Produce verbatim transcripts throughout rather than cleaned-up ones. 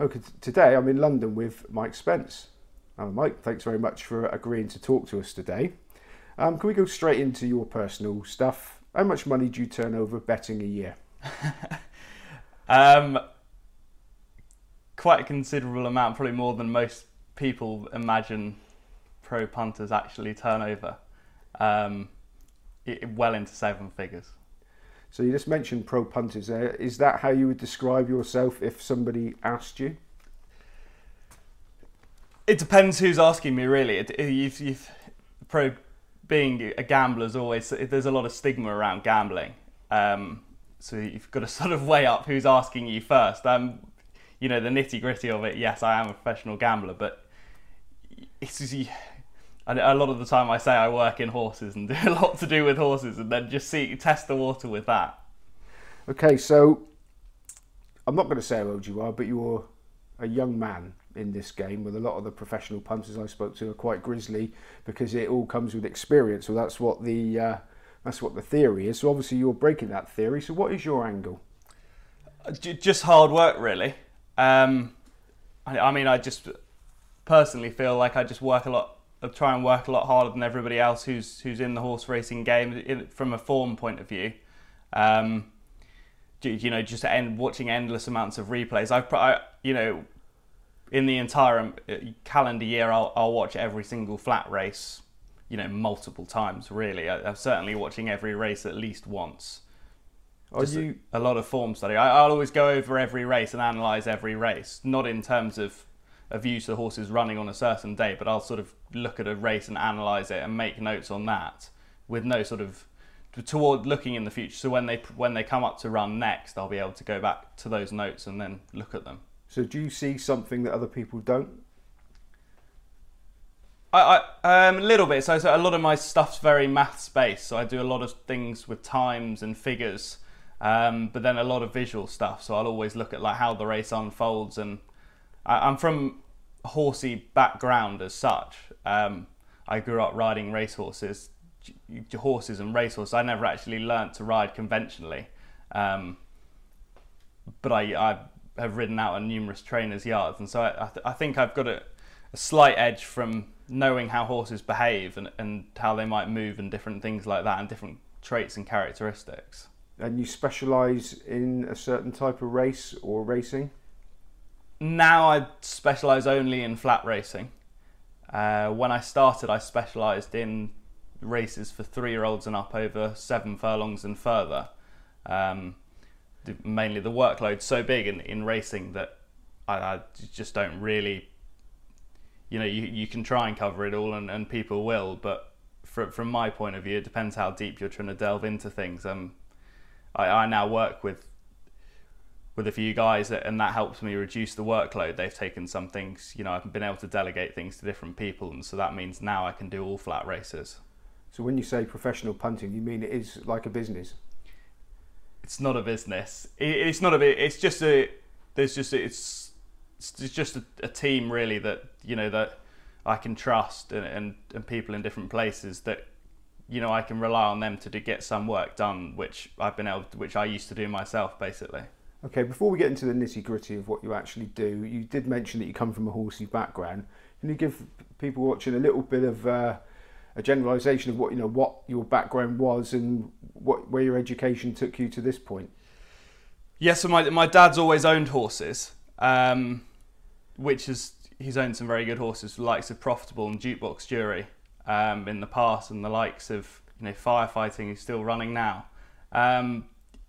Okay, t- today I'm in London with Mike Spence. Uh, Mike, thanks very much for agreeing to talk to us today. Um, can we go straight into your personal stuff? How much money do you turn over betting a year? um, quite a considerable amount, probably more than most people imagine pro punters actually turn over. Um, it, well into seven figures. So you just mentioned pro punters there. Is that how you would describe yourself if somebody asked you? It depends who's asking me, really. It, it, you've, you've, pro being a gambler is always, there's a lot of stigma around gambling. Um, so you've got to sort of weigh up who's asking you first. Um, you know, the nitty gritty of it, yes, I am a professional gambler, but it's a lot of the time I say I work in horses and do a lot to do with horses, and then just see test the water with that. Okay, so I'm not going to say how old you are, but you're a young man in this game, with a lot of the professional punters I spoke to are quite grisly because it all comes with experience. So that's what the uh, that's what the theory is. So obviously you're breaking that theory. So what is your angle? Just hard work, really. Um, I, I mean, I just personally feel like I just work a lot. I try and work a lot harder than everybody else who's who's in the horse racing game in, from a form point of view. Um, you know, just end, watching endless amounts of replays. I've, I, you know, in the entire calendar year, I'll, I'll watch every single flat race, you know, multiple times. Really, I, I'm certainly watching every race at least once. Are Just you a, a lot of form study. I, I'll always go over every race and analyse every race, not in terms of a view to the horses running on a certain day, but I'll sort of look at a race and analyse it and make notes on that, with no sort of toward looking in the future. So when they when they come up to run next, I'll be able to go back to those notes and then look at them. So do you see something that other people don't? I, I um, a little bit. So, so a lot of my stuff's very maths based. So I do a lot of things with times and figures, um, but then a lot of visual stuff. So I'll always look at like how the race unfolds, and I, I'm from a horsey background as such. Um, I grew up riding racehorses, horses and racehorses. I never actually learnt to ride conventionally, um, but I, I have ridden out on numerous trainers' yards, and so I, I, th- I think I've got a, a slight edge from knowing how horses behave and, and how they might move and different things like that, and different traits and characteristics. And you specialise in a certain type of race or racing? Now I specialise only in flat racing. Uh, when I started, I specialised in races for three-year-olds and up over seven furlongs and further. Um, the, mainly the workload's so big in, in racing that I, I just don't really, you know, you, you can try and cover it all, and, and people will, but for, from my point of view, it depends how deep you're trying to delve into things. Um, I, I now work with with a few guys, and that helps me reduce the workload. They've taken some things, you know, I've been able to delegate things to different people, and so that means now I can do all flat races. So when you say professional punting, you mean it is like a business? It's not a business. It, it's not a bit. It's just a. There's just a, it's. It's just a, a team really that you know that I can trust, and, and and people in different places that you know I can rely on them to do, get some work done, which I've been able, to, which I used to do myself basically. Okay, before we get into the nitty gritty of what you actually do, you did mention that you come from a horsey background. Can you give people watching a little bit of uh, a generalisation of what you know what your background was and what where your education took you to this point? Yeah, so my my dad's always owned horses, um, which is he's owned some very good horses, the likes of Profitable and Jukebox Jury um, in the past, and the likes of you know Firefighting, who's still running now. Um,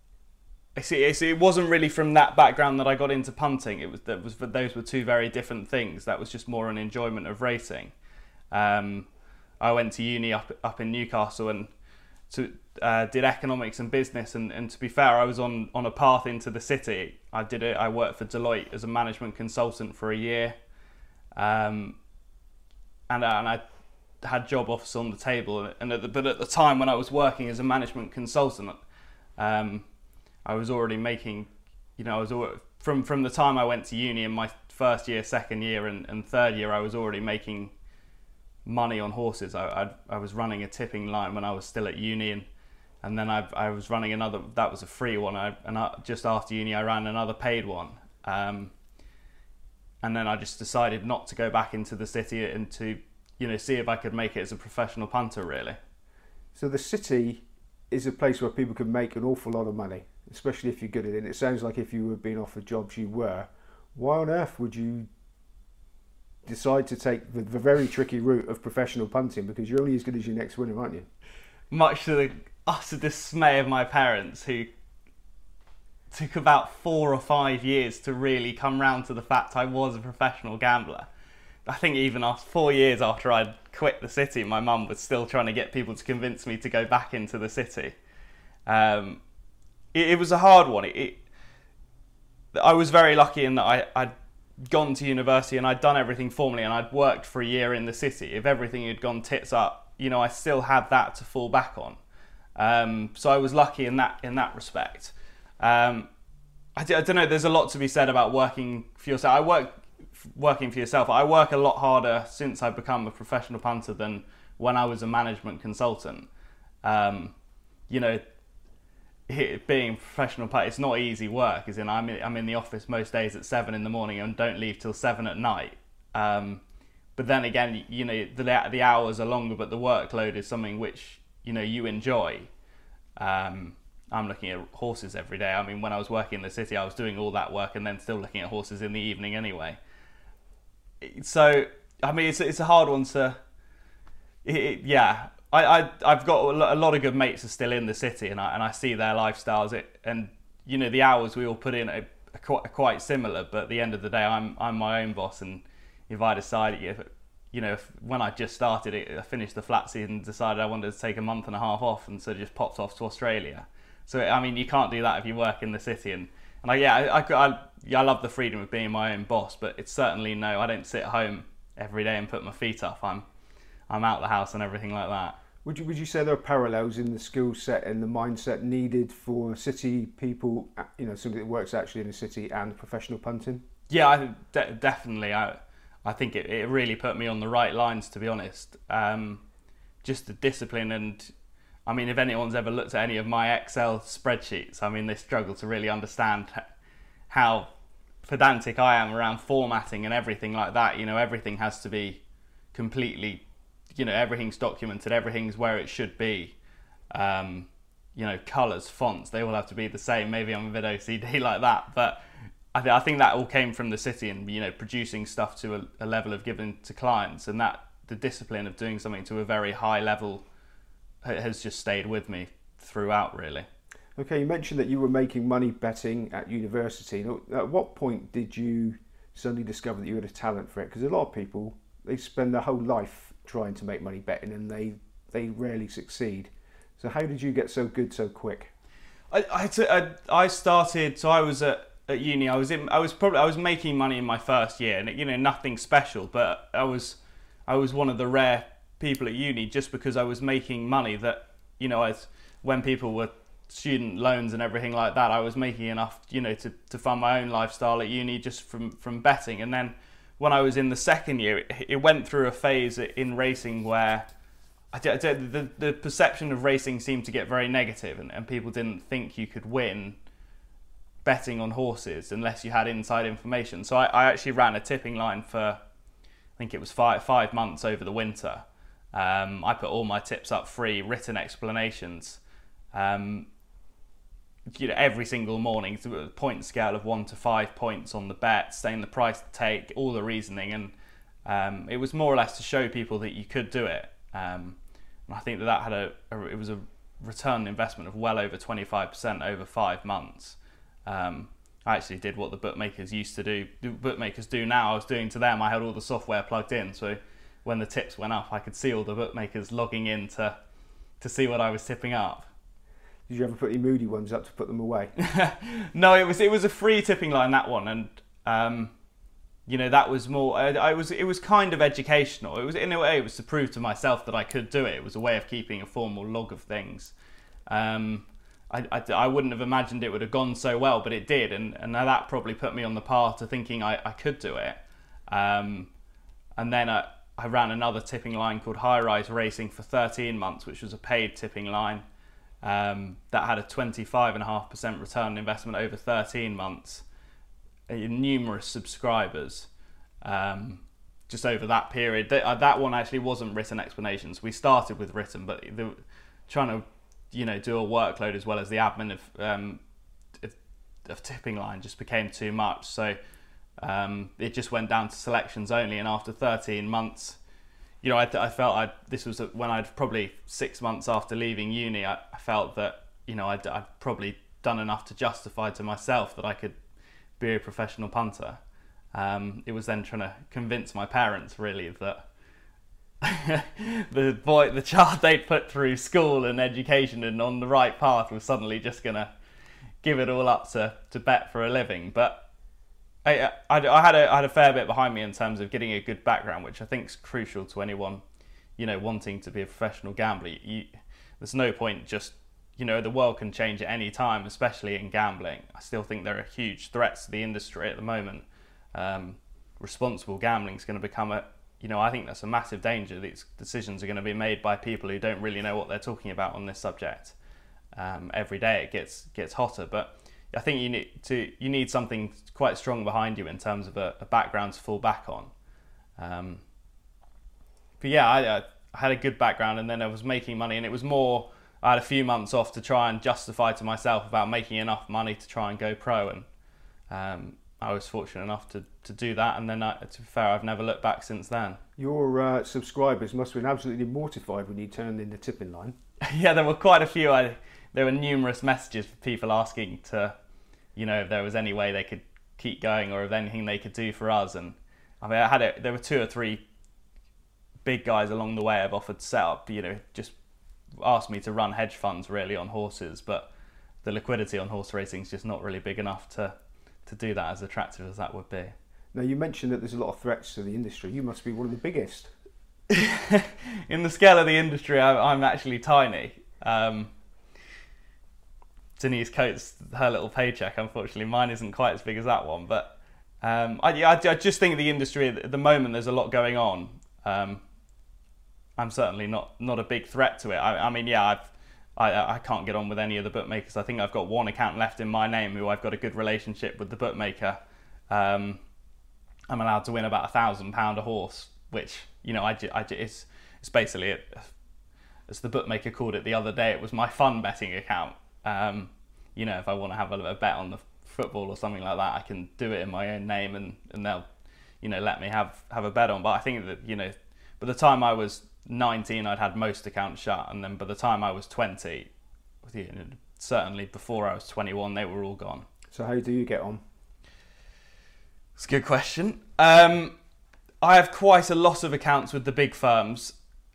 I see, I see. It wasn't really from that background that I got into punting. It was that was those were two very different things. That was just more an enjoyment of racing. Um, I went to uni up up in Newcastle and to, uh, did economics and business. And, and to be fair, I was on, on a path into the city. I did it. I worked for Deloitte as a management consultant for a year, um, and uh, and I had job offers on the table. And at the, but at the time when I was working as a management consultant, um, I was already making, you know, I was al- from from the time I went to uni in my first year, second year, and, and third year, I was already making money on horses. I I, I was running a tipping line when I was still at uni, and and then I I was running another. That was a free one. I, and I, just after uni, I ran another paid one. Um, and then I just decided not to go back into the city and to, you know, see if I could make it as a professional punter, really. So the city is a place where people can make an awful lot of money, especially if you're good at it. And it sounds like if you were being offered jobs, you were. Why on earth would you decide to take the, the very tricky route of professional punting? Because you're only as good as your next winner, aren't you? Much to the utter dismay of my parents, who took about four or five years to really come round to the fact I was a professional gambler. I think even after four years after I'd quit the city, my mum was still trying to get people to convince me to go back into the city. Um, it, it was a hard one. It, it, I was very lucky in that I, I'd gone to university and I'd done everything formally, and I'd worked for a year in the city. If everything had gone tits up, you know, I still had that to fall back on. Um, so I was lucky in that in that respect. Um, I, d- I don't know. There's a lot to be said about working for yourself. I work. Working for yourself, I work a lot harder since I've become a professional punter than when I was a management consultant. Um, you know, being a professional punter, it's not easy work. As in, I'm in, I'm in the office most days at seven in the morning and don't leave till seven at night. Um, but then again, you know, the the hours are longer, but the workload is something which, you know, you enjoy. Um, I'm looking at horses every day. I mean, when I was working in the city, I was doing all that work and then still looking at horses in the evening anyway. So, I mean, it's it's a hard one to, it, it, yeah. I, I, I've got a lot of good mates are still in the city, and I, and I see their lifestyles, it, and, you know, the hours we all put in are, are, quite, are quite similar, but at the end of the day, I'm I'm my own boss, and if I decide, if, you know, if, when I just started it, I finished the flat season and decided I wanted to take a month and a half off, and so just popped off to Australia. So, I mean, you can't do that if you work in the city, and, and I, yeah, I, I, I Yeah, I love the freedom of being my own boss, but it's certainly no, I don't sit at home every day and put my feet up. I'm I'm out the house and everything like that. Would you would you say there are parallels in the skill set and the mindset needed for city people, you know, somebody that works actually in a city and professional punting? Yeah, I, de- definitely. I I think it, it really put me on the right lines, to be honest. Um, just the discipline, and I mean, if anyone's ever looked at any of my Excel spreadsheets, I mean, they struggle to really understand how pedantic I am around formatting and everything like that. You know, everything has to be completely, you know, everything's documented, everything's where it should be. Um, you know, colours, fonts, they all have to be the same. Maybe I'm a bit O C D like that, but I, th- I think that all came from the city and, you know, producing stuff to a, a level of giving to clients, and that the discipline of doing something to a very high level has just stayed with me throughout, really. Okay, you mentioned that you were making money betting at university. At what point did you suddenly discover that you had a talent for it? Because a lot of people, they spend their whole life trying to make money betting and they, they rarely succeed. So how did you get so good so quick? I, I, t- I, I started, so I was at, at uni, I was in, I was probably, I was making money in my first year, and, you know, nothing special, but I was, I was one of the rare people at uni just because I was making money that, you know, as when people were student loans and everything like that, I was making enough, you know, to, to fund my own lifestyle at uni just from, from betting. And then when I was in the second year, it, it went through a phase in racing where I, I, the, the perception of racing seemed to get very negative, and, and people didn't think you could win betting on horses unless you had inside information. So I, I actually ran a tipping line for, I think it was five, five months over the winter. Um, I put all my tips up free, written explanations. Um, you know, every single morning, to a point scale of one to five points on the bet, saying the price to take, all the reasoning, and um, it was more or less to show people that you could do it. Um, and I think that that had a, a it was a return on investment of well over twenty-five percent over five months. Um, I actually did what the bookmakers used to do, the bookmakers do now. I was doing to them. I had all the software plugged in, so when the tips went up, I could see all the bookmakers logging in to to see what I was tipping up. Did you ever put any moody ones up to put them away? No, it was it was a free tipping line, that one, and um, you know, that was more. I, I was it was kind of educational. It was, in a way, it was to prove to myself that I could do it. It was a way of keeping a formal log of things. Um, I, I, I wouldn't have imagined it would have gone so well, but it did, and and that probably put me on the path to thinking I, I could do it. Um, and then I, I ran another tipping line called High Rise Racing for thirteen months, which was a paid tipping line. Um, that had a twenty-five point five percent return on investment over thirteen months, uh, numerous subscribers, Um, just over that period, that, that one actually wasn't written explanations. We started with written, but the, trying to, you know, do a workload as well as the admin of um, of tipping line just became too much. So um, it just went down to selections only. And after thirteen months, you know, I, I felt I this was when I'd probably six months after leaving uni. I, I felt that, you know, I'd, I'd probably done enough to justify to myself that I could be a professional punter. Um, it was then trying to convince my parents really that the boy, the child they'd put through school and education and on the right path was suddenly just gonna give it all up to, to bet for a living. But I, I, I had a I had a fair bit behind me in terms of getting a good background, which I think is crucial to anyone, you know, wanting to be a professional gambler. You, there's no point just, you know, the world can change at any time, especially in gambling. I still think there are huge threats to the industry at the moment. Um, responsible gambling is going to become a, you know, I think that's a massive danger. These decisions are going to be made by people who don't really know what they're talking about on this subject. Um, every day it gets gets hotter, but I think you need to you need something quite strong behind you in terms of a, a background to fall back on. Um, but yeah, I, I had a good background, and then I was making money, and it was more. I had a few months off to try and justify to myself about making enough money to try and go pro, and um, I was fortunate enough to, to do that, and then I, to be fair, I've never looked back since then. Your uh, subscribers must have been absolutely mortified when you turned in the tipping line. Yeah, there were quite a few. I, there were numerous messages for people asking to, you know, if there was any way they could keep going or if anything they could do for us. And I mean, I had a, there were two or three big guys along the way I've offered to set up, you know, just asked me to run hedge funds really on horses, but the liquidity on horse racing is just not really big enough to to do that as attractive as that would be. Now, you mentioned that there's a lot of threats to the industry. You must be one of the biggest. In the scale of the industry, I, I'm actually tiny. Um, Denise Coates, her little paycheck, unfortunately, mine isn't quite as big as that one. But um, I, I, I just think the industry, at the moment, there's a lot going on. Um, I'm certainly not, not a big threat to it. I, I mean, yeah, I've, I, I can't get on with any of the bookmakers. I think I've got one account left in my name who I've got a good relationship with the bookmaker. Um, I'm allowed to win about a thousand pound a horse, which, you know, I, I, it's, it's basically, it, as the bookmaker called it the other day, it was my fun betting account. Um, you know, if I want to have a, a bet on the football or something like that, I can do it in my own name, and, and they'll, you know, let me have, have a bet on. But I think that, you know, by the time I was nineteen, I'd had most accounts shut, and then by the time I was twenty, you know, certainly before I was twenty-one, they were all gone. So how do you get on? It's a good question. Um, I have quite a lot of accounts with the big firms.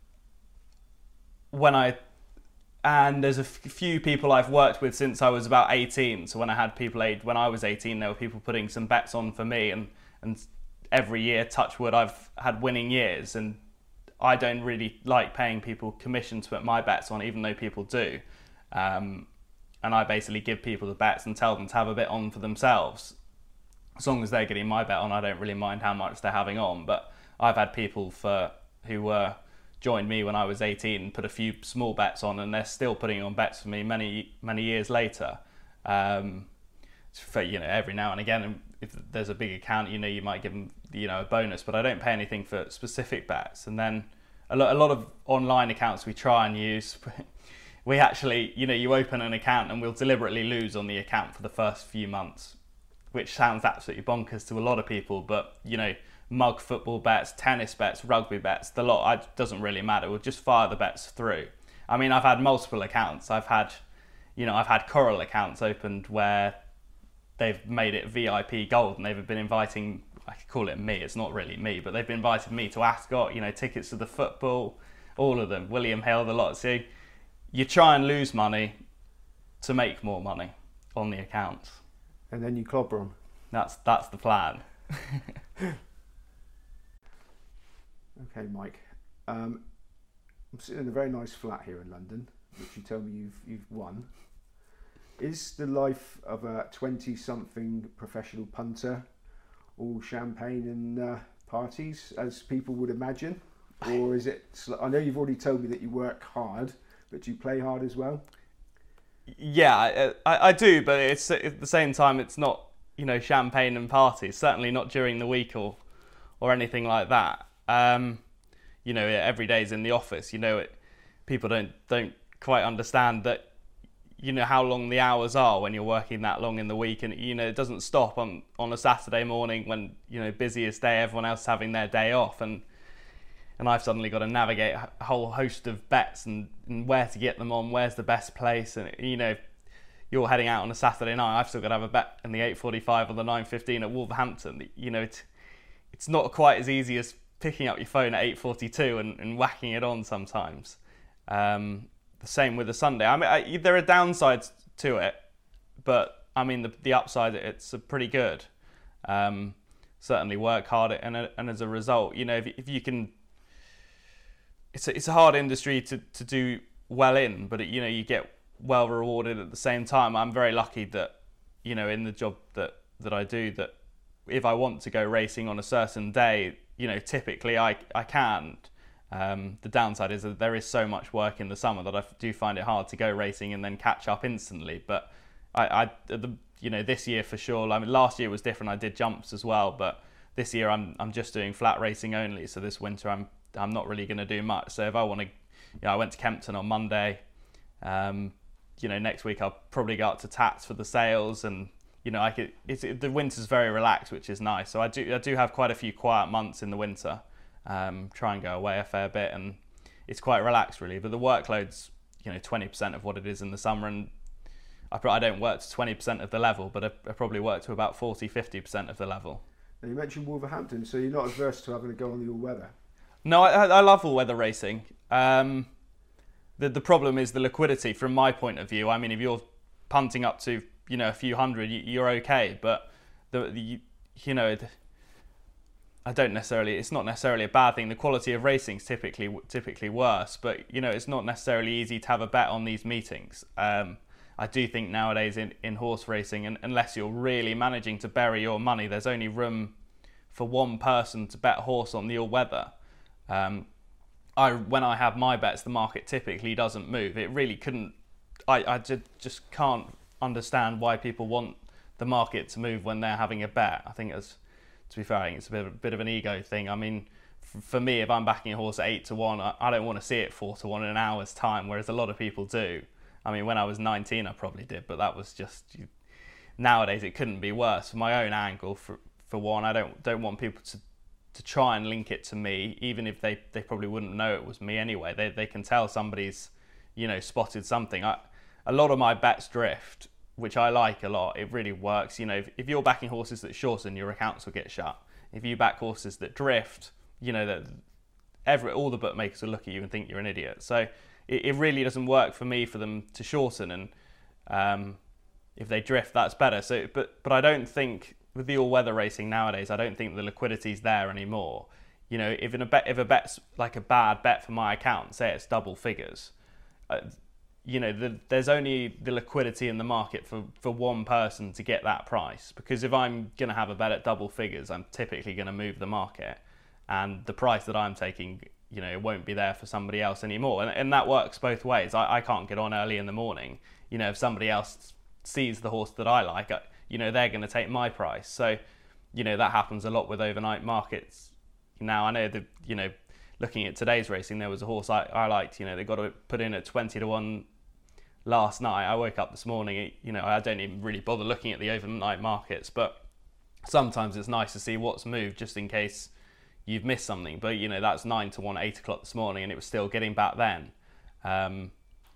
When I and there's a f- few people I've worked with since I was about eighteen. So when I had people age, when I was eighteen, there were people putting some bets on for me, and and every year, touch wood, I've had winning years, and I don't really like paying people commission to put my bets on, even though people do. Um, and I basically give people the bets and tell them to have a bet on for themselves. As long as they're getting my bet on, I don't really mind how much they're having on. But I've had people for who were joined me when I was eighteen and put a few small bets on, and they're still putting on bets for me many many years later. Um, for, you know, every now and again, if there's a big account, you know, you might give them, you know, a bonus, but I don't pay anything for specific bets. And then a lot, a lot of online accounts we try and use, we actually, you know, you open an account and we'll deliberately lose on the account for the first few months, which sounds absolutely bonkers to a lot of people, but, you know, mug football bets, tennis bets, rugby bets, the lot, it doesn't really matter. We'll just fire the bets through. I mean, I've had multiple accounts. I've had, you know, I've had Coral accounts opened where they've made it V I P gold, and they've been inviting, I could call it me, it's not really me, but they've been inviting me to Ascot, you know, tickets to the football, all of them, William Hill, the lot. So you try and lose money to make more money on the accounts. And then you clobber them. That's, that's the plan. Okay, Mike. Um, I'm sitting in a very nice flat here in London, which you tell me you've you've won. Is the life of a twenty-something professional punter all champagne and uh, parties, as people would imagine? Or is it... I know you've already told me that you work hard, but do you play hard as well? Yeah, I, I do, but it's at the same time, it's not, you know, champagne and parties. Certainly not during the week or or anything like that. Um, you know, every day's in the office. You know, it, people don't don't quite understand that. You know how long the hours are when you're working that long in the week, and you know it doesn't stop on on a Saturday morning when, you know, busiest day, everyone else having their day off, and and I've suddenly got to navigate a whole host of bets and, and where to get them on, where's the best place, and you know, you're heading out on a Saturday night, I've still got to have a bet in the eight forty-five or the nine fifteen at Wolverhampton. You know, it's it's not quite as easy as picking up your phone at eight forty-two and, and whacking it on sometimes. Um, The same with the Sunday. I mean, I, there are downsides to it, but I mean, the, the upside, it's pretty good. Um, certainly work hard, and and as a result, you know, if, if you can, it's a, it's a hard industry to, to do well in, but it, you know, you get well rewarded at the same time. I'm very lucky that, you know, in the job that that I do, that if I want to go racing on a certain day, you know, typically I I can't. Um, the downside is that there is so much work in the summer that I do find it hard to go racing and then catch up instantly. But I, I the, you know, this year for sure. I mean, last year was different. I did jumps as well, but this year I'm I'm just doing flat racing only. So this winter I'm I'm not really going to do much. So if I want to, you know, I went to Kempton on Monday. Um, you know, next week I'll probably go up to Tats for the sales, and you know, I could. It's, it, the winter's very relaxed, which is nice. So I do I do have quite a few quiet months in the winter. Um, try and go away a fair bit, and it's quite relaxed really, but the workload's, you know, twenty percent of what it is in the summer, and I, I don't work to twenty percent of the level, but I, I probably work to about forty to fifty percent of the level. Now you mentioned Wolverhampton, so you're not adverse to having to go on the all-weather? No, I, I love all-weather racing. Um, the, the problem is the liquidity from my point of view. I mean, if you're punting up to, you know, a few hundred, you, you're okay, but the, the you, you know, the, I don't necessarily, it's not necessarily a bad thing. The quality of racing is typically typically worse, but you know, it's not necessarily easy to have a bet on these meetings. Um, I do think nowadays in, in horse racing, and unless you're really managing to bury your money, there's only room for one person to bet a horse on the all-weather. Um, I when I have my bets, the market typically doesn't move. It really couldn't. I, I just, just can't understand why people want the market to move when they're having a bet. I think it's, to be fair, I think it's a bit of, a bit of an ego thing. I mean, f- for me, if I'm backing a horse at eight to one, I, I don't want to see it four to one in an hour's time, whereas a lot of people do. I mean, when I was nineteen, I probably did, but that was just, you, nowadays it couldn't be worse. For my own angle, for for one, I don't don't want people to, to try and link it to me, even if they, they probably wouldn't know it was me anyway. They they can tell somebody's, you know, spotted something. I, a lot of my bets drift, which I like a lot. It really works. You know, if, if you're backing horses that shorten, your accounts will get shut. If you back horses that drift, you know, that every all the bookmakers will look at you and think you're an idiot. So it, it really doesn't work for me for them to shorten, and um, if they drift, that's better. So, but but I don't think with the all-weather racing nowadays, I don't think the liquidity's there anymore. You know, if in a bet, if a bet's like a bad bet for my account, say it's double figures. Uh, you know, the, there's only the liquidity in the market for, for one person to get that price. Because if I'm going to have a bet at double figures, I'm typically going to move the market. And the price that I'm taking, you know, it won't be there for somebody else anymore. And, and that works both ways. I, I can't get on early in the morning. You know, if somebody else sees the horse that I like, I, you know, they're going to take my price. So, you know, that happens a lot with overnight markets. Now, I know that, you know, looking at today's racing, there was a horse I, I liked, you know, they got to put in at twenty to one last night. I woke up this morning, you know, I don't even really bother looking at the overnight markets, but sometimes it's nice to see what's moved just in case you've missed something. But, you know, that's nine to one, eight o'clock this morning, and it was still getting back then. Um,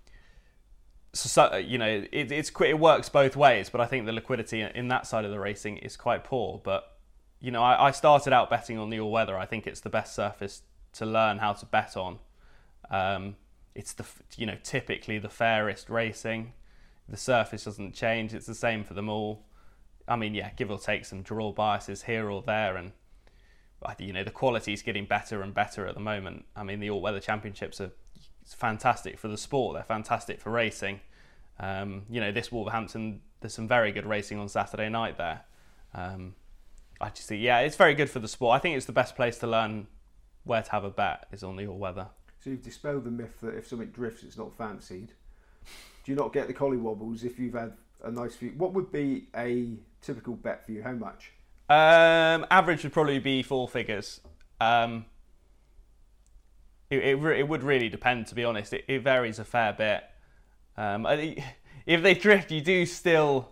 so, so, you know, it, it's it works both ways, but I think the liquidity in that side of the racing is quite poor. But, you know, I, I started out betting on the all-weather. I think it's the best surface to learn how to bet on. Um, it's the you know typically the fairest racing. The surface doesn't change. It's the same for them all. I mean, yeah, give or take some draw biases here or there, and you know the quality is getting better and better at the moment. I mean, the all-weather championships are it's fantastic for the sport. They're fantastic for racing. Um, you know, this Wolverhampton, there's some very good racing on Saturday night there. Um, I just think, yeah, it's very good for the sport. I think it's the best place to learn where to have a bet is on the all-weather. So you've dispelled the myth that if something drifts, it's not fancied. Do you not get the collie wobbles if you've had a nice few? What would be a typical bet for you? How much? Um, average would probably be four figures. Um, it, it, re- it would really depend, to be honest. It, it varies a fair bit. Um, I, if they drift, you do still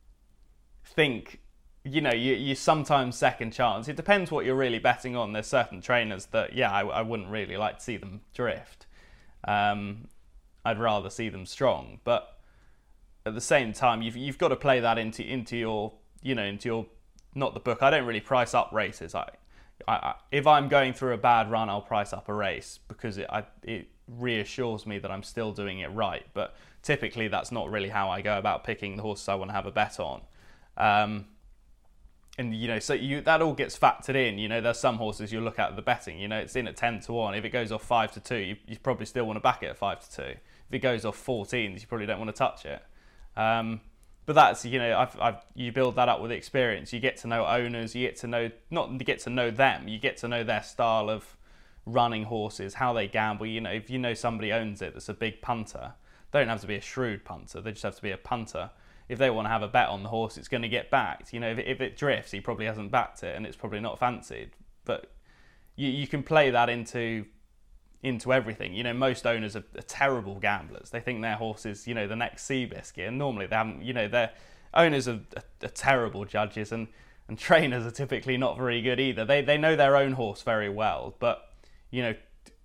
think, you know, you, you sometimes second chance. It depends what you're really betting on. There's certain trainers that, yeah, I, I wouldn't really like to see them drift. Um, I'd rather see them strong. But at the same time, you've you've got to play that into into your, you know, into your, not the book. I don't really price up races. I, I, if I'm going through a bad run, I'll price up a race because it, I, it reassures me that I'm still doing it right. But typically, that's not really how I go about picking the horses I want to have a bet on. Um, and you know, so you that all gets factored in. You know, there's some horses you look at the betting. You know, it's in at ten to one. If it goes off five to two, you, you probably still want to back it at five to two. If it goes off fourteens, you probably don't want to touch it. Um, But that's, you know, I've, I've, you build that up with experience. You get to know owners. You get to know, not you get to know them. You get to know their style of running horses, how they gamble. You know, if you know somebody owns it that's a big punter, they don't have to be a shrewd punter. They just have to be a punter. If they want to have a bet on the horse, it's going to get backed. You know, if it, if it drifts, he probably hasn't backed it, and it's probably not fancied. But you, you can play that into into everything. You know, most owners are, are terrible gamblers. They think their horse is, you know, the next Seabiscuit, and normally they haven't, you know, their owners are, are, are terrible judges, and, and trainers are typically not very good either. They they know their own horse very well, but, you know,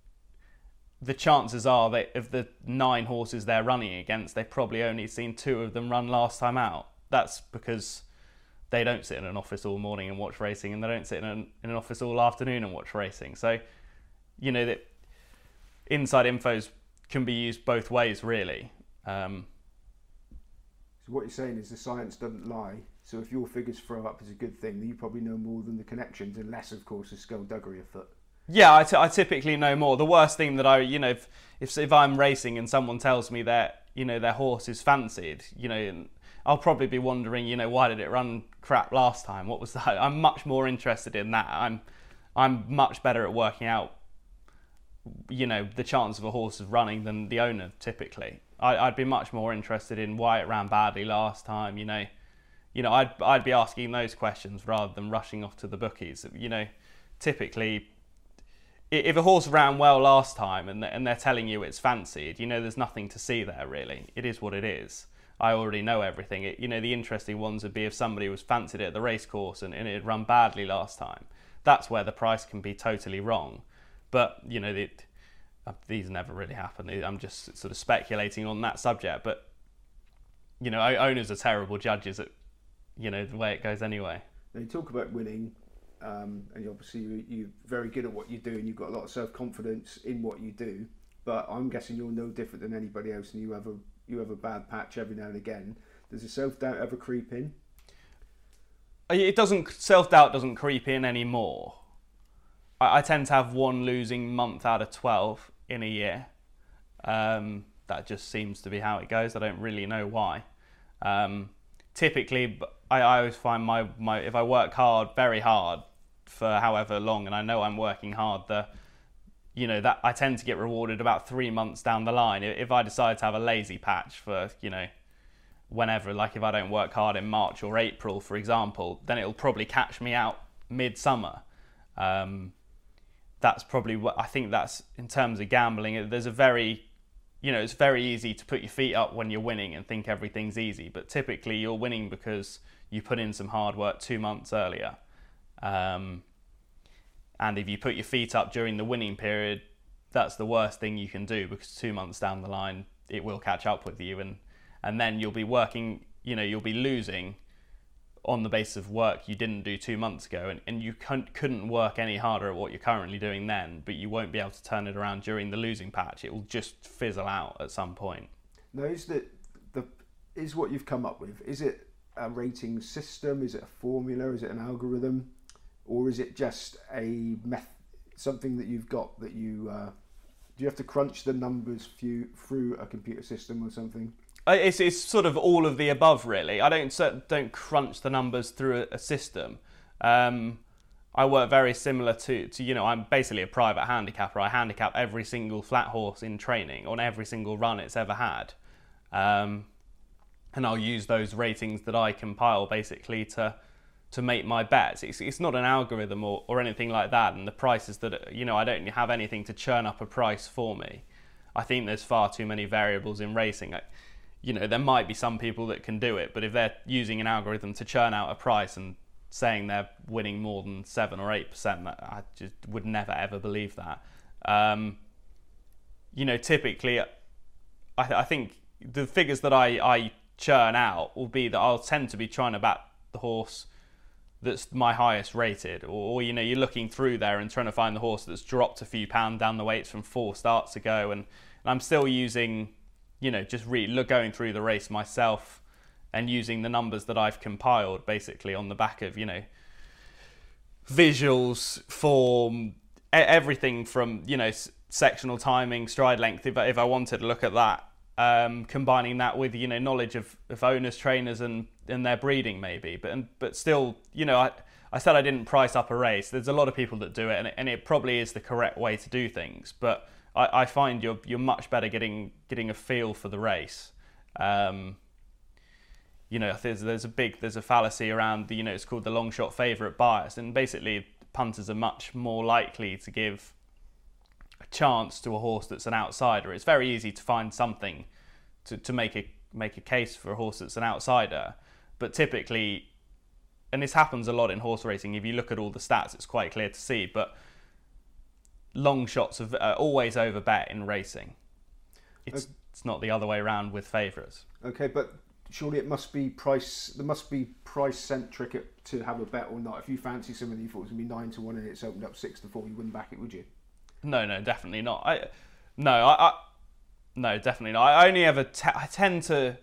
the chances are that of the nine horses they're running against, they've probably only seen two of them run last time out. That's because they don't sit in an office all morning and watch racing, and they don't sit in an, in an office all afternoon and watch racing. So, you know, that inside infos can be used both ways, really. Um, so what you're saying is the science doesn't lie. So if your figures throw up as a good thing, then you probably know more than the connections, unless, of course, there's skullduggery afoot. Yeah, I, t- I typically know more. The worst thing that I, you know, if, if if I'm racing and someone tells me that, you know, their horse is fancied, you know, I'll probably be wondering, you know, why did it run crap last time? What was that? I'm much more interested in that. I'm I'm much better at working out, you know, the chance of a horse of running than the owner typically. I, I'd be much more interested in why it ran badly last time. You know, you know, I'd I'd be asking those questions rather than rushing off to the bookies. You know, typically, if a horse ran well last time and and they're telling you it's fancied, you know, there's nothing to see there really. It is what it is. I already know everything. It, you know, the interesting ones would be if somebody was fancied it at the race course and, and it had run badly last time. That's where the price can be totally wrong. But, you know, it, uh, these never really happen. I'm just sort of speculating on that subject. But, you know, owners are terrible judges at, you know, the way it goes anyway. Now you talk about winning, um, and obviously you, you're very good at what you do and you've got a lot of self-confidence in what you do. But I'm guessing you're no different than anybody else, and you have a you have a bad patch every now and again. Does the self-doubt ever creep in? It doesn't. Self-doubt doesn't creep in anymore. I, I tend to have one losing month out of twelve in a year. Um, that just seems to be how it goes. I don't really know why. Um, typically, I, I always find my, my if I work hard, very hard, for however long, and I know I'm working hard, the you know, that I tend to get rewarded about three months down the line. If I decide to have a lazy patch for, you know, whenever, like if I don't work hard in March or April, for example, then it'll probably catch me out midsummer. Um, that's probably what I think. That's in terms of gambling. There's a very, you know, it's very easy to put your feet up when you're winning and think everything's easy. But typically you're winning because you put in some hard work two months earlier. Um, And if you put your feet up during the winning period, that's the worst thing you can do, because two months down the line, it will catch up with you. And, and then you'll be working, you know, you'll be losing on the basis of work you didn't do two months ago. And, and you couldn't, couldn't work any harder at what you're currently doing then, but you won't be able to turn it around during the losing patch. It will just fizzle out at some point. Now, is, that the, is what you've come up with, is it a rating system? Is it a formula? Is it an algorithm? Or is it just a meth- something that you've got that you... Uh, do you have to crunch the numbers few, through a computer system or something? It's, it's sort of all of the above, really. I don't don't crunch the numbers through a, a system. Um, I work very similar to, to, you know, I'm basically a private handicapper. I handicap every single flat horse in training on every single run it's ever had. Um, and I'll use those ratings that I compile basically to... to make my bets. It's, it's not an algorithm or, or anything like that, and the prices that, you know, I don't have anything to churn up a price for me. I think there's far too many variables in racing. I, you know, there might be some people that can do it, but if they're using an algorithm to churn out a price and saying they're winning more than seven or eight percent, I just would never ever believe that. Um, you know, typically, I, I think the figures that I, I churn out will be that I'll tend to be trying to back the horse that's my highest rated, or, or you know, you're looking through there and trying to find the horse that's dropped a few pounds down the weights from four starts ago, and, and I'm still using, you know, just re- look, going through the race myself and using the numbers that I've compiled basically on the back of, you know, visuals, form, e- everything from, you know, s- sectional timing, stride length, if I, if I wanted to look at that, um, combining that with, you know, knowledge of, of owners, trainers and, and their breeding maybe, but but still, you know, I, I said I didn't price up a race. There's a lot of people that do it, and it, and it probably is the correct way to do things, but I, I find you're you're much better getting getting a feel for the race. Um, you know, there's there's a big there's a fallacy around the, you know, it's called the long shot favourite bias, and basically punters are much more likely to give a chance to a horse that's an outsider. It's very easy to find something to, to make a make a case for a horse that's an outsider, but typically, and this happens a lot in horse racing, if you look at all the stats, it's quite clear to see, but long shots are uh, always over bet in racing. It's okay. It's not the other way around with favourites. Okay, but surely it must be price. There must be price centric to have a bet or not. If you fancy somebody you thought it was going to be nine to one and it's opened up six to four, you wouldn't back it, would you? No, no, definitely not. I no, I, I no, definitely not. I only ever te- I tend to.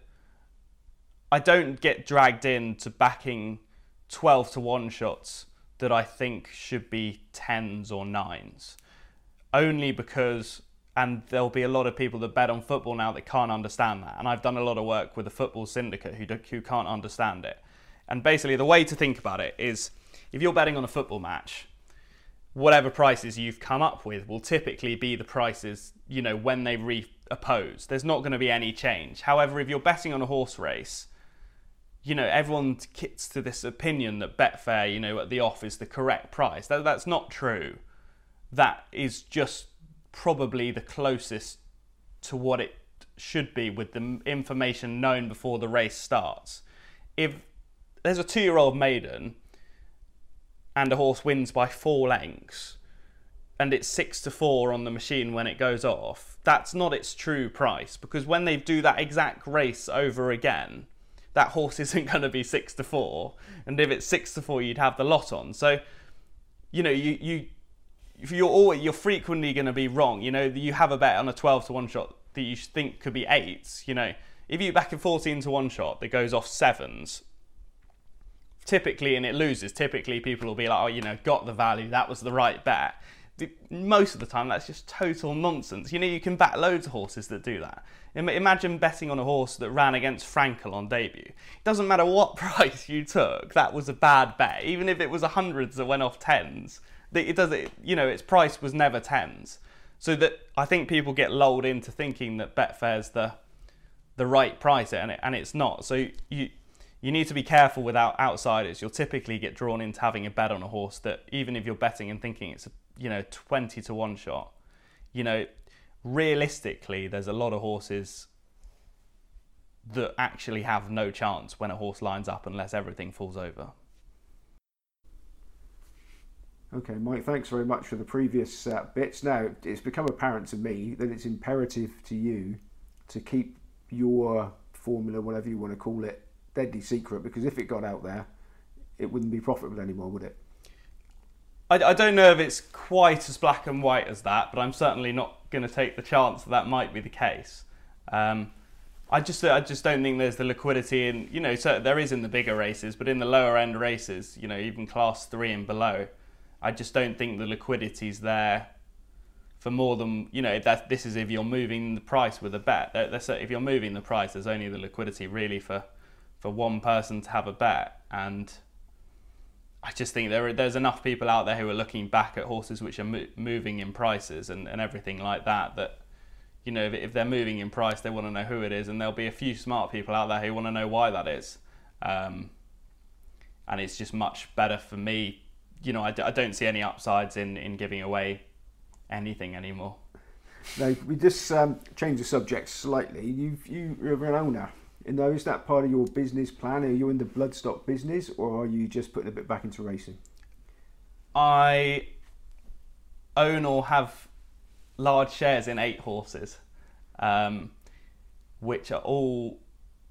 I don't get dragged into backing twelve to one shots that I think should be tens or nines. Only because, and there'll be a lot of people that bet on football now that can't understand that. And I've done a lot of work with a football syndicate who, do, who can't understand it. And basically the way to think about it is, if you're betting on a football match, whatever prices you've come up with will typically be the prices, you know, when they re-oppose. There's not going to be any change. However, if you're betting on a horse race, you know, everyone kits to this opinion that Betfair, you know, at the off is the correct price. That, that's not true. That is just probably the closest to what it should be with the information known before the race starts. If there's a two-year-old maiden and a horse wins by four lengths and it's six to four on the machine when it goes off, that's not its true price, because when they do that exact race over again, that horse isn't going to be six to four, and if it's six to four, you'd have the lot on. So, you know, you you you're always, you're frequently going to be wrong. You know, you have a bet on a twelve to one shot that you think could be eights. You know, if you back a fourteen to one shot that goes off sevens, typically, and it loses, typically people will be like, oh, you know, got the value, that was the right bet. Most of the time, that's just total nonsense. You know, you can back loads of horses that do that. Imagine betting on a horse that ran against Frankel on debut. It doesn't matter what price you took, that was a bad bet. Even if it was a hundreds that went off tens, it does it. You know, its price was never tens. So that I think people get lulled into thinking that Betfair's the the right price, and it, and it's not. So you you need to be careful with out, outsiders. You'll typically get drawn into having a bet on a horse that, even if you're betting and thinking it's a, you know, twenty to one shot, you know, realistically, there's a lot of horses that actually have no chance when a horse lines up unless everything falls over. Okay, Mike, thanks very much for the previous uh, bits. Now, it's become apparent to me that it's imperative to you to keep your formula, whatever you want to call it, deadly secret, because if it got out there, it wouldn't be profitable anymore, would it? I, I don't know if it's quite as black and white as that, but I'm certainly not going to take the chance that that might be the case. Um, I just I just don't think there's the liquidity in, you know, so there is in the bigger races, but in the lower end races, you know, even class three and below, I just don't think the liquidity's there for more than, you know, that this is if you're moving the price with a bet. That's if you're moving the price, there's only the liquidity really for for one person to have a bet, and I just think there are, there's enough people out there who are looking back at horses which are mo- moving in prices and, and everything like that, that, you know, if, if they're moving in price, they want to know who it is, and there'll be a few smart people out there who want to know why that is. Um, and it's just much better for me. You know, I, d- I don't see any upsides in, in giving away anything anymore. Now, we just um, change the subject slightly. You've, you, you're an owner. You know, is that part of your business plan? Are you in the bloodstock business, or are you just putting a bit back into racing? I own or have large shares in eight horses, um, which are all,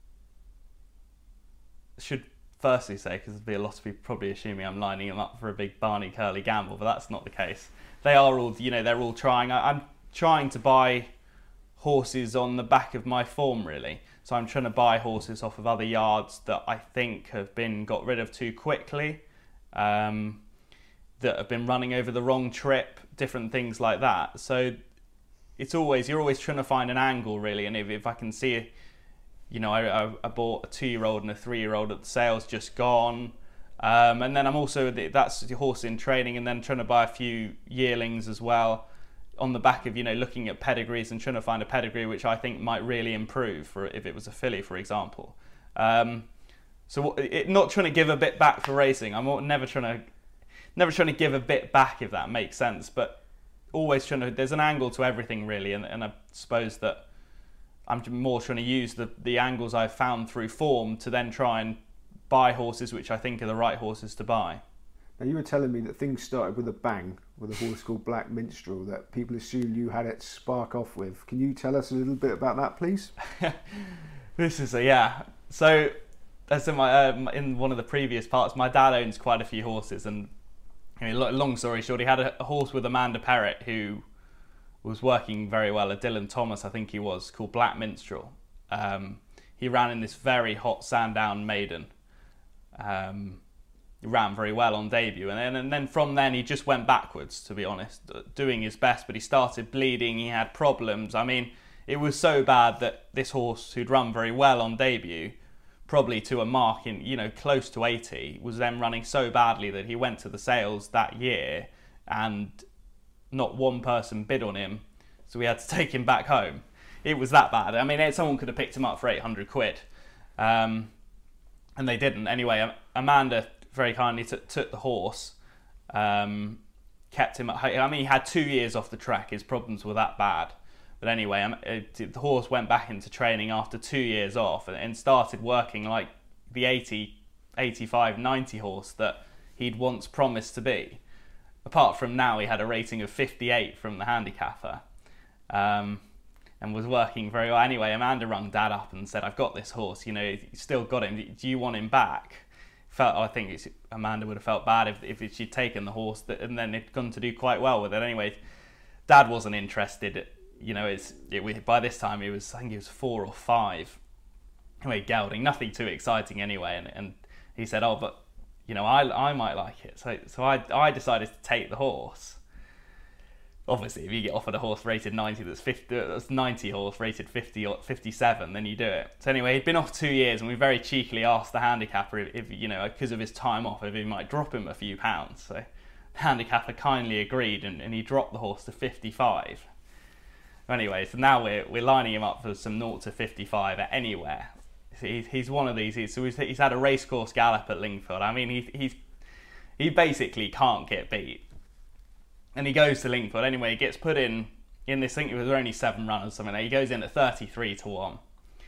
should firstly say, because there'd be a lot of people probably assuming I'm lining them up for a big Barney Curly gamble, but that's not the case. They are all, you know, they're all trying. I, I'm trying to buy horses on the back of my form, really. So I'm trying to buy horses off of other yards that I think have been got rid of too quickly, um, that have been running over the wrong trip, different things like that. So it's always, you're always trying to find an angle, really. And if, if I can see, a, you know, I, I bought a two-year-old and a three-year-old at the sales just gone. Um, and then I'm also, that's the horse in training, and then trying to buy a few yearlings as well on the back of, you know, looking at pedigrees and trying to find a pedigree which I think might really improve for if it was a filly, for example. Um, so it, not trying to give a bit back for racing. I'm never trying to, never trying to give a bit back, if that makes sense, but always trying to, there's an angle to everything, really. And, and I suppose that I'm more trying to use the, the angles I've found through form to then try and buy horses which I think are the right horses to buy. Now, you were telling me that things started with a bang with a horse called Black Minstrel that people assumed you had it spark off with. Can you tell us a little bit about that, please? This is a, yeah. So, as in, my, um, in one of the previous parts, my dad owns quite a few horses, and I mean, long story short, he had a, a horse with Amanda Perrett who was working very well, a Dylan Thomas, I think he was, called Black Minstrel. Um, he ran in this very hot Sandown maiden. Um, he ran very well on debut, and then, and then from then he just went backwards, to be honest, doing his best, but he started bleeding, he had problems. I mean, it was so bad that this horse, who'd run very well on debut, probably to a mark in, you know, close to eighty, was then running so badly that he went to the sales that year and not one person bid on him, so we had to take him back home. It was that bad. I mean, someone could have picked him up for eight hundred quid, um, and they didn't. Anyway, Amanda very kindly t- took the horse, um, kept him at home. I mean, he had two years off the track. His problems were that bad. But anyway, um, it, the horse went back into training after two years off and, and started working like the eighty, eighty-five, ninety horse that he'd once promised to be. Apart from now, he had a rating of fifty-eight from the handicapper, um, and was working very well. Anyway, Amanda rung Dad up and said, "I've got this horse. You know, you still got him. Do you want him back?" Felt, I think it's, Amanda would have felt bad if, if she'd taken the horse that, and then it'd gone to do quite well with it. Anyway, Dad wasn't interested. You know, it's it, by this time he was, I think he was four or five. Anyway, gelding, nothing too exciting anyway. And, and he said, "Oh, but you know, I I might like it." So so I I decided to take the horse. Obviously, if you get offered a horse rated ninety, that's fifty, that's ninety horse rated fifty or fifty-seven, then you do it. So anyway, he'd been off two years, and we very cheekily asked the handicapper if, if you know, because of his time off, if he might drop him a few pounds. So the handicapper kindly agreed, and, and he dropped the horse to fifty-five. Anyway, so now we're we're lining him up for some zero to fifty-five at anywhere. He's he's one of these. He's, so he's, he's had a racecourse gallop at Lingfield. I mean, he he's he basically can't get beat. And he goes to Lingfield. Anyway, he gets put in, in this thing, there were only seven runners, something like that. He goes in at thirty-three to one.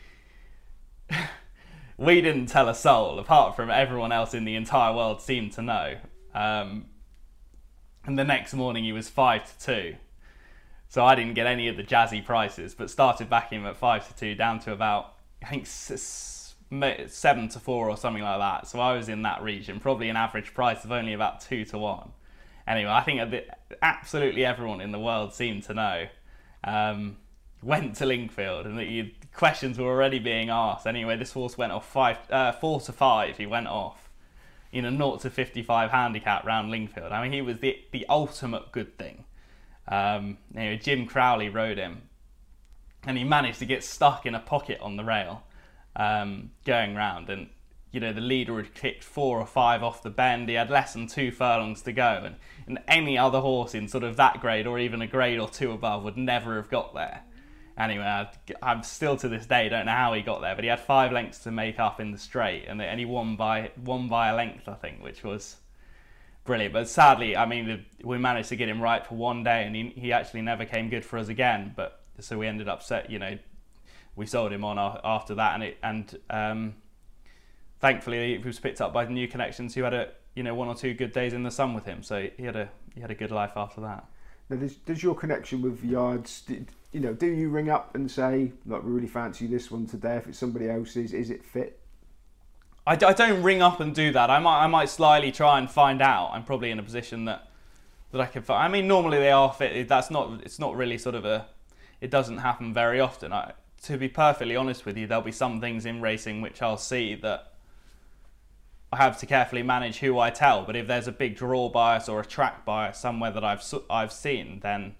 We didn't tell a soul, apart from everyone else in the entire world seemed to know. Um, and the next morning he was five to two. So I didn't get any of the jazzy prices, but started backing him at five to two down to about, I think, seven to four or something like that. So I was in that region, probably an average price of only about two to one. Anyway, I think absolutely everyone in the world seemed to know. Um, went to Lingfield, and the questions were already being asked. Anyway, this horse went off five, uh, four to five. He went off in a zero to fifty-five handicap round Lingfield. I mean, he was the the ultimate good thing. Um, you know, Jim Crowley rode him, and he managed to get stuck in a pocket on the rail, um, going round, and you know, the leader had kicked four or five off the bend. He had less than two furlongs to go, and, and any other horse in sort of that grade or even a grade or two above would never have got there. Anyway, I, I'm still to this day don't know how he got there, but he had five lengths to make up in the straight, and, and he won by won by a length, I think, which was brilliant. But sadly, I mean, we managed to get him right for one day, and he he actually never came good for us again. But so we ended up set, you know, we sold him on after that, and it and um, thankfully he was picked up by new connections who had a you know one or two good days in the sun with him. So he had a he had a good life after that. Now, does, does your connection with yards, did, you know, do you ring up and say, like, we really fancy this one today? If it's somebody else's, is it fit? I, I don't ring up and do that. I might I might slyly try and find out. I'm probably in a position that that I can find. I mean, normally they are fit. That's not. It's not really sort of a. It doesn't happen very often. I, to be perfectly honest with you, there'll be some things in racing which I'll see that I have to carefully manage who I tell. But if there's a big draw bias or a track bias somewhere that I've I've seen, then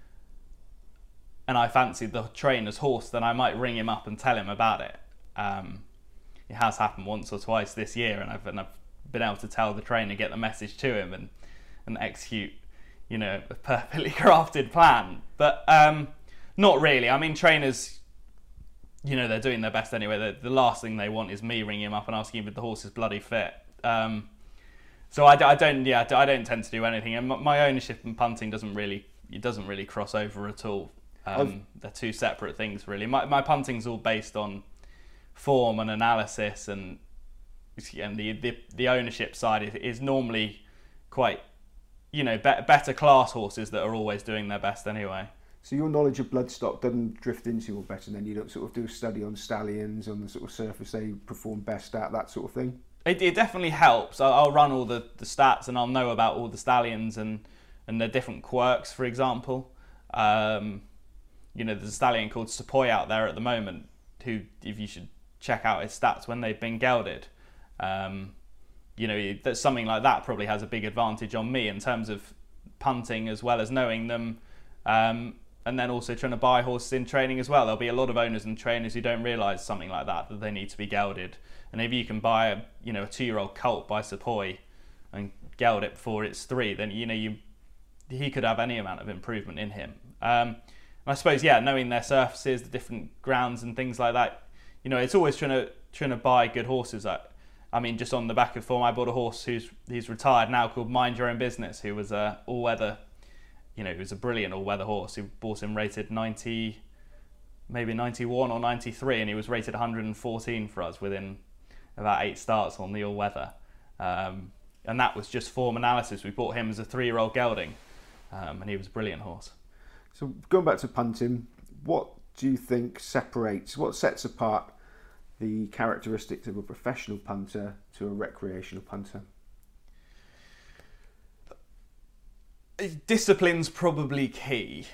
and I fancy the trainer's horse, then I might ring him up and tell him about it. Um, it has happened once or twice this year, and I've and I've been able to tell the trainer, get the message to him, and and execute, you know, a perfectly crafted plan. But um, not really. I mean, trainers, you know, they're doing their best anyway. The, the last thing they want is me ringing him up and asking if the horse is bloody fit. Um, so I, I don't, yeah, I don't tend to do anything. And my ownership and punting doesn't really, it doesn't really cross over at all. Um, they're two separate things, really. My my punting's all based on form and analysis, and and the the, the ownership side is, is normally quite, you know, be, better class horses that are always doing their best anyway. So your knowledge of bloodstock doesn't drift into your betting, then you don't sort of do a study on stallions, on the sort of surface they perform best at, that sort of thing? It, it definitely helps. I'll, I'll run all the, the stats, and I'll know about all the stallions and, and their different quirks, for example. Um, you know, there's a stallion called Sepoy out there at the moment, who, if you should check out his stats when they've been gelded. Um, you know, that something like that probably has a big advantage on me in terms of punting as well as knowing them. Um, and then also trying to buy horses in training as well. There'll be a lot of owners and trainers who don't realise something like that, that they need to be gelded. And if you can buy a, you know, a two-year-old colt by Sepoy and geld it before it's three, then, you know, you he could have any amount of improvement in him. Um, and I suppose, yeah, knowing their surfaces, the different grounds and things like that, you know, it's always trying to trying to buy good horses. I, I mean, just on the back of form, I bought a horse who's he's retired now called Mind Your Own Business, who was a all-weather, you know, he was a brilliant all-weather horse. We bought him rated ninety, maybe ninety-one or ninety-three, and he was rated one hundred fourteen for us within about eight starts on the all-weather. Um, and that was just form analysis. We bought him as a three-year-old gelding, um, and he was a brilliant horse. So going back to punting, what do you think separates, what sets apart the characteristics of a professional punter to a recreational punter? Discipline's probably key.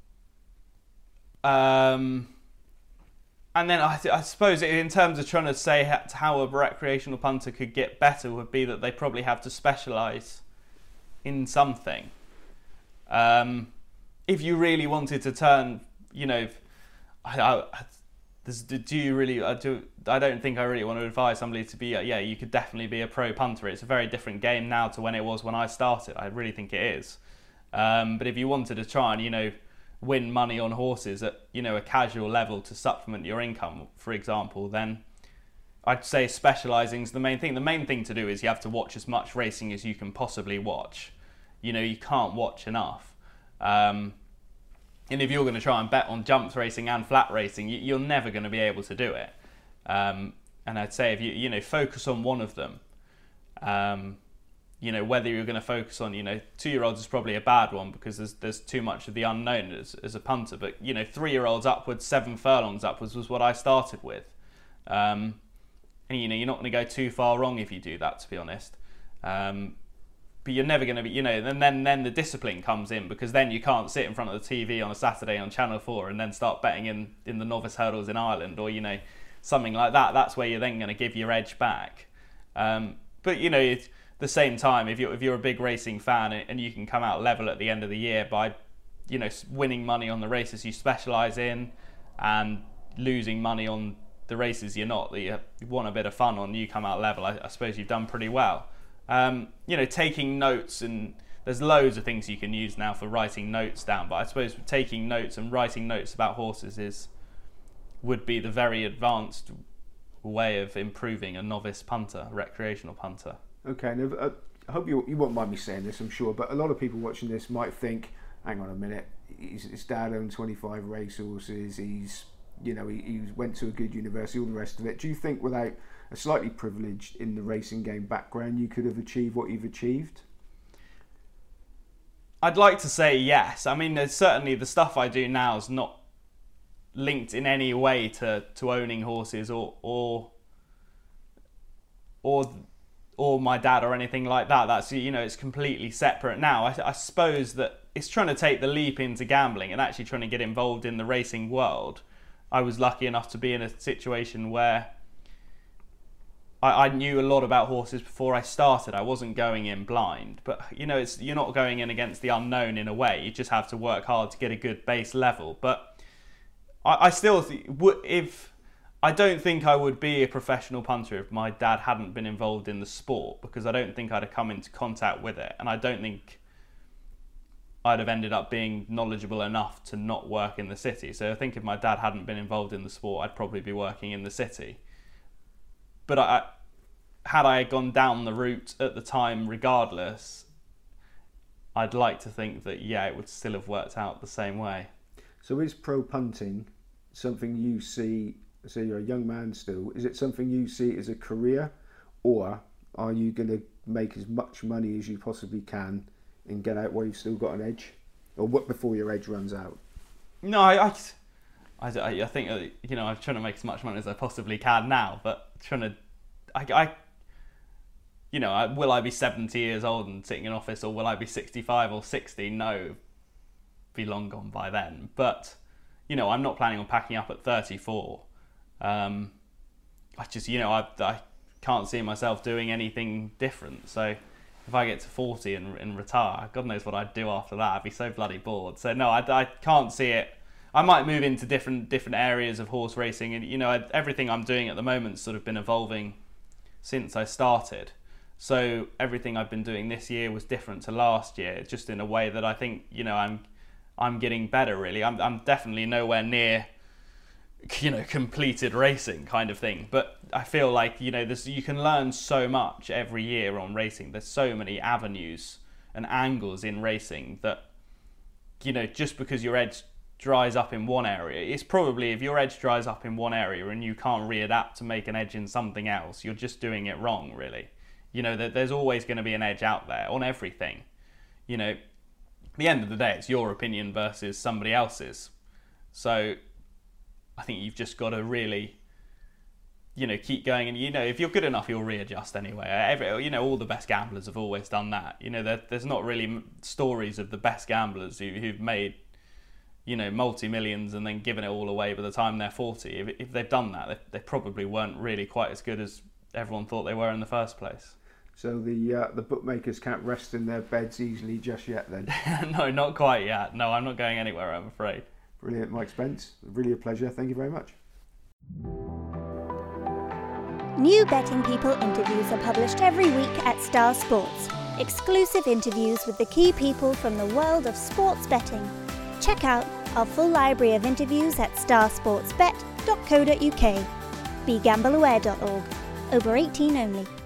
Um, and then I, I suppose in terms of trying to say how a recreational punter could get better would be that they probably have to specialise in something. Um, if you really wanted to turn, you know, I, I, Does, do you really? I do. I don't think I really want to advise somebody to be. Yeah, you could definitely be a pro punter. It's a very different game now to when it was when I started. I really think it is. Um, but if you wanted to try and, you know, win money on horses at, you know, a casual level to supplement your income, for example, then I'd say specialising is the main thing. The main thing to do is you have to watch as much racing as you can possibly watch. You know, you can't watch enough. Um, And if you're going to try and bet on jumps racing and flat racing, you're never going to be able to do it. Um, and I'd say if you you know focus on one of them, um, you know whether you're going to focus on you know two-year-olds is probably a bad one because there's there's too much of the unknown as as a punter. But you know three-year-olds upwards, seven furlongs upwards was what I started with. Um, and you know you're not going to go too far wrong if you do that, to be honest. Um, But you're never going to be, you know, and then, then the discipline comes in because then you can't sit in front of the T V on a Saturday on Channel four and then start betting in, in the novice hurdles in Ireland or, you know, something like that. That's where you're then going to give your edge back. Um, but, you know, at the same time, if you're, if you're a big racing fan and you can come out level at the end of the year by, you know, winning money on the races you specialise in and losing money on the races you're not, that you want a bit of fun on, you come out level, I, I suppose you've done pretty well. Um, you know, taking notes, and there's loads of things you can use now for writing notes down, but I suppose taking notes and writing notes about horses is would be the very advanced way of improving a novice punter, recreational punter. Okay, now, uh, I hope you, you won't mind me saying this, I'm sure, but a lot of people watching this might think, hang on a minute, his, his dad owned twenty-five racehorses, he's, you know, he, he went to a good university, all the rest of it. Do you think without a slightly privileged in the racing game background, you could have achieved what you've achieved? I'd like to say yes. I mean, there's certainly the stuff I do now is not linked in any way to, to owning horses or or or or my dad or anything like that. That's, you know, it's completely separate now. I, I suppose that it's trying to take the leap into gambling and actually trying to get involved in the racing world. I was lucky enough to be in a situation where I, I knew a lot about horses before I started. I wasn't going in blind, but you know, it's you're not going in against the unknown in a way. You just have to work hard to get a good base level. But I, I still th- if I don't think I would be a professional punter if my dad hadn't been involved in the sport, because I don't think I'd have come into contact with it, and I don't think I'd have ended up being knowledgeable enough to not work in the city. So I think if my dad hadn't been involved in the sport, I'd probably be working in the city. But I, had I gone down the route at the time regardless, I'd like to think that, yeah, it would still have worked out the same way. So is pro punting something you see, so you're a young man still, is it something you see as a career, or are you going to make as much money as you possibly can and get out while you've still got an edge, or what before your edge runs out? No, I, I, I, I think, uh, you know, I'm trying to make as much money as I possibly can now, but trying to, I, I you know, I, will I be seventy years old and sitting in office, or will I be sixty-five or sixty? No, be long gone by then. But, you know, I'm not planning on packing up at thirty-four. Um, I just, you know, I, I can't see myself doing anything different. So if I get to forty and, and retire, God knows what I'd do after that. I'd be so bloody bored. So no, I, I can't see it. I might move into different different areas of horse racing, and you know, everything I'm doing at the moment's sort of been evolving since I started. So everything I've been doing this year was different to last year, just in a way that I think, you know, I'm I'm getting better really. I'm I'm definitely nowhere near, you know, completed racing kind of thing, but I feel like, you know, there's, you can learn so much every year on racing. There's so many avenues and angles in racing that, you know, just because your edge dries up in one area, it's probably, if your edge dries up in one area and you can't readapt to make an edge in something else, you're just doing it wrong really. You know, there's always going to be an edge out there on everything. You know, at the end of the day, it's your opinion versus somebody else's. So I think you've just got to really, you know, keep going. And, you know, if you're good enough, you'll readjust anyway. Every, you know, all the best gamblers have always done that. You know, there, there's not really stories of the best gamblers who, who've made, you know, multi-millions and then given it all away by the time they're forty. If, if they've done that, they, they probably weren't really quite as good as everyone thought they were in the first place. So the uh, the bookmakers can't rest in their beds easily just yet then? No, not quite yet. No, I'm not going anywhere, I'm afraid. Brilliant, Mike Spence. Really a pleasure. Thank you very much. New Betting People interviews are published every week at Star Sports. Exclusive interviews with the key people from the world of sports betting. Check out our full library of interviews at star sports bet dot co dot uk. be gamble aware dot org. Over eighteen only.